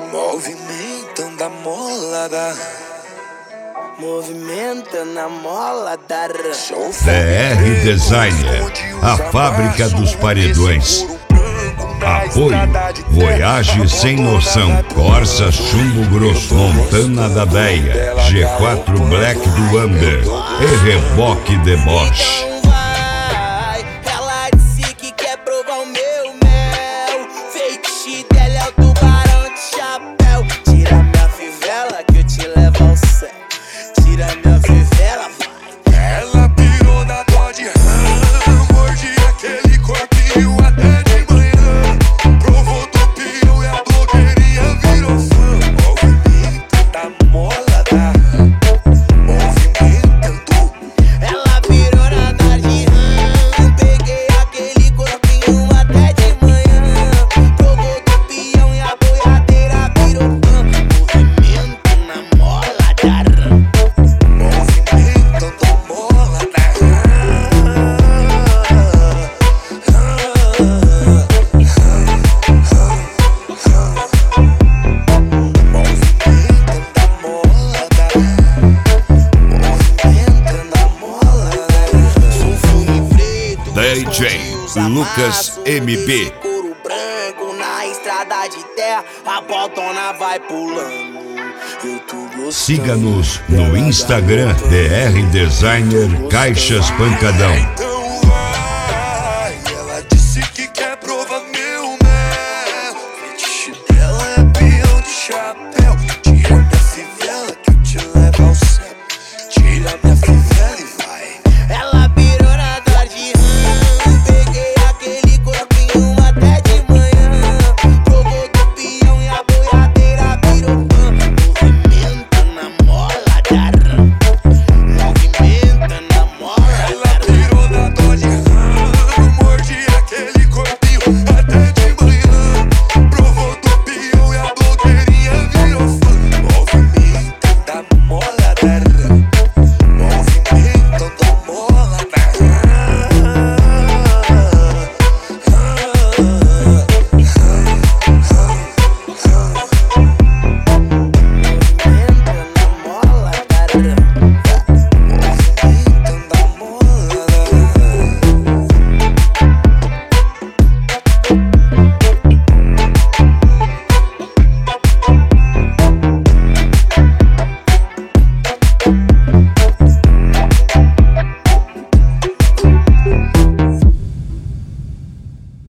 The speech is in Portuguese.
Movimentando a molada, movimentando a molada. DR Designer, a fábrica dos paredões. Apoio Voyage Sem Noção, Corsa Chumbo Grosso, Montana da Beia, G4 Black do Amber e Reboque Deboche. Ela disse que quer provar o meu mel. Feitiço dela é o tubarão de chapéu. Tira minha fivela que eu te levo ao céu. Tira minha fivela, vai. Ela pirou na Dodge Ram, morde aquele corpinho até de manhã. Provou do pio e a blogueirinha virou fã. Movimento da molada, movimentando. Ela pirou na Dodge Ram, peguei aquele corpinho até de manhã. Provou do pião e a boiadeira virou fã. Movimento na molada, movimentando a molada. DJ Lucas MB. Couro branco na estrada de terra, a botona vai pulando. Eu tô gostando. Siga-nos no Instagram DR Designer Caixas Pancadão.